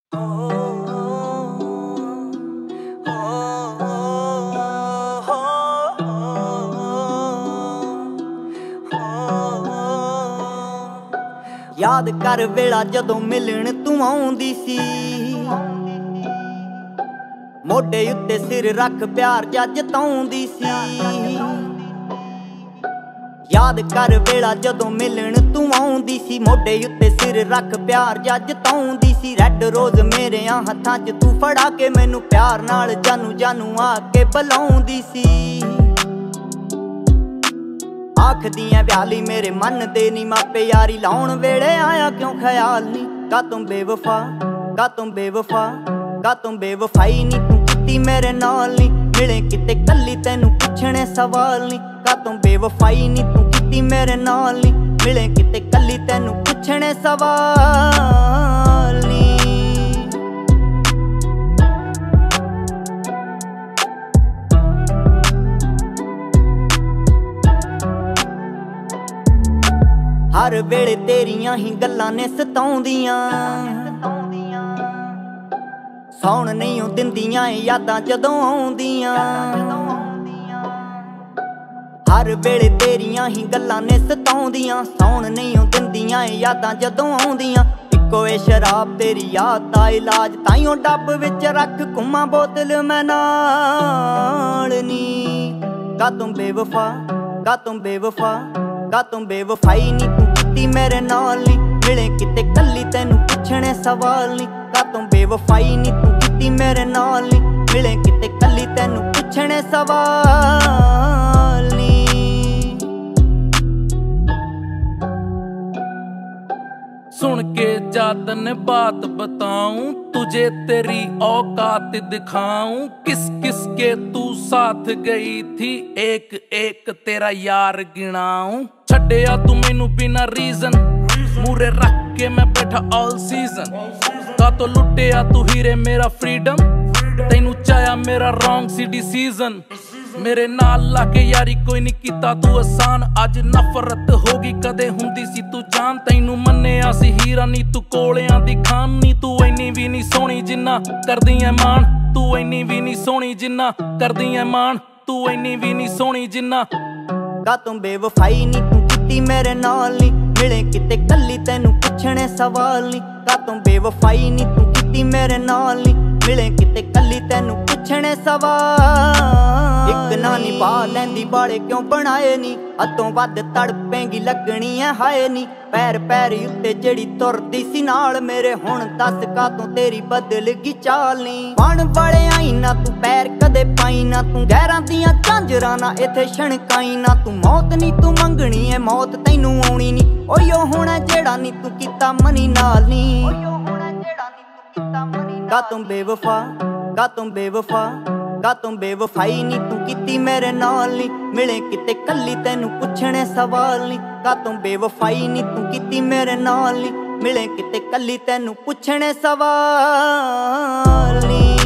याद कर वेला जदों मिलण तू आउंदी सी, मोढे उत्ते सिर रख प्यार जज जताउंदी सी। याद कर वेला जदों मिलण तू आउंदी सी, मोढे उत्ते सिर रख प्यार जज जताउंदी सी। रैड रोज मेरे हत्थां च तू फड़ा के मैनू प्यार नाल जानू जानू आके बुलाउंदी सी। आखदियां ब्याली मेरे मन दे नी मापे, यारी लाउण वेले आया क्यों ख्याल नी। का तुम बेवफा, का तुम बेवफा, का तुम बेवफाई नी तू कीती मेरे नाल नी। मिले किते कल्ली तैनू पुछणे सवाल नी। का तुम बेवफाई नी तू कीती मेरे नाल नी। मिले किते कल्ली तैनू पुछणे सवाल नी। हर वेले तेरियां ही गल्लां ने सताउंदियां, सौण नहीं दिंदियां यादां जदों आउंदियां। हर वेले तेरियां ही गल्लां ने सताउंदियां, सौण नहीं दिंदियां यादां जदों आउंदियां। इक्को ए शराब तेरी याद दा इलाज, ताइयों डब विच रख घुम्मां बोतल मैं नाल नी। का तुम बेवफा, का तुम बेवफा, का तुम बेवफाई नी तू कीती मेरे नाल नी। मिले किते कल्ली तैनू पुछणे सवाल नी। का तुम बेवफाई नी तू कीती मेरे नाल नी। मिले किते कल्ली तैनू पुछणे सवाल नी। सुन के जातन बात बताऊं, तुझे तेरी औकात दिखाऊं। किस किस के तू साथ गई थी, एक एक तेरा यार गिनाऊं। छड्डिया तू मैनू बिना रीजन, मूरे रख के मैं बैठा ऑल सीजन। का तो लुटिया तू हीरे मेरा फ्रीडम, तैनू चाया मेरा रॉन्ग सी डिसीजन। मेरे नाल लाके यारी कोई नहीं कीता तू आसान, अज नफरत होगी कदे हुंदी सी तू जान। तैनू मन्निया सी हीरा नी तू कोलियां दी खान नी। तू इन्नी भी नहीं सोहनी जिन्ना करदी ऐ मान, तू इन्नी भी नहीं सोहनी जिन्ना करदी ऐ मान, तू इन्नी भी नहीं सोहनी जिन्ना। का तुम बेवफाई नी तू कीती मेरे नाल नी। मिले किते कल्ली तैनू पुछणे सवाल नी। का तुम बेवफाई नी तू कीती मेरे नाल नी। मिले किते कल्ली तैनू पुछणे सवाल। इक ना निभा लैंदी बाड़े क्यों बनाए नी, अतों वध तड़पेंगी लगनी है हाए नी। पैर पैर उत्ते जड़ी तुरदी सी नाल मेरे, हुण दस का तू तेरी बदल गी चाल नी। बन बड़े आई ना तू पैर कदे पाई ना, तू गैरां दियां झांजरां ना इत्थे छणकाई ना। तू मौत नी तू मंगनी है मौत तैनू आउणी नी। ओयो होना जेड़ा नी तू कीता मनी नाल नी। का तुम बेवफा, का तुम बेवफा, का तुम बेवफाई नी तू कीती मेरे नाल नी। मिले किते कल्ली तैनू पुछणे सवाल नी। का तुम बेवफाई नी तू कीती मेरे नाल नी। मिले किते कल्ली तैनू पुछणे सवाल नी।